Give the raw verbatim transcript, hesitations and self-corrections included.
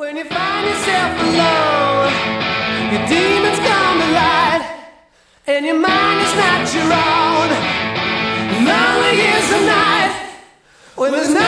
When you find yourself alone, your demons come to light, and your mind is not your own. Lonely is the night when there's no